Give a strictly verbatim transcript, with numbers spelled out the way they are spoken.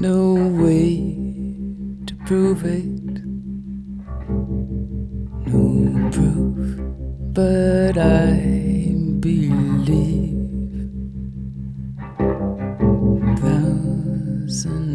no way to prove it, no proof, but I believe there's an